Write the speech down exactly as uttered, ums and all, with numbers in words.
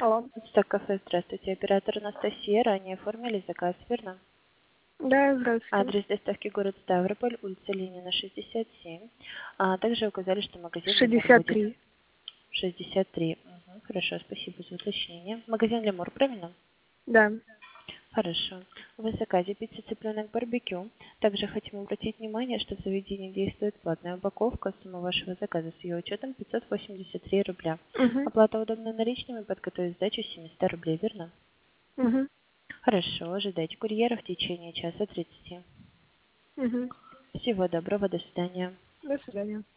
Алло. Стак кафе, здравствуйте. Оператор Анастасия. Ранее оформили заказ, верно? Да, здравствуйте. Адрес доставки город Ставрополь, улица Ленина, шестьдесят семь. А также указали, что магазин Лемур шестьдесят будет три. шестьдесят три. Мгм, хорошо, спасибо за уточнение. Магазин Лемур, правильно? Да. Хорошо. В заказе пицца цыпленок барбекю. Также хотим обратить внимание, что в заведении действует платная упаковка. Сумма вашего заказа с ее учетом пятьсот восемьдесят три рубля. Угу. Оплата удобна наличными, подготовить сдачу семьсот рублей, верно? Угу. Хорошо, ожидайте курьера в течение часа тридцати. Угу. Всего доброго, до свидания. До свидания.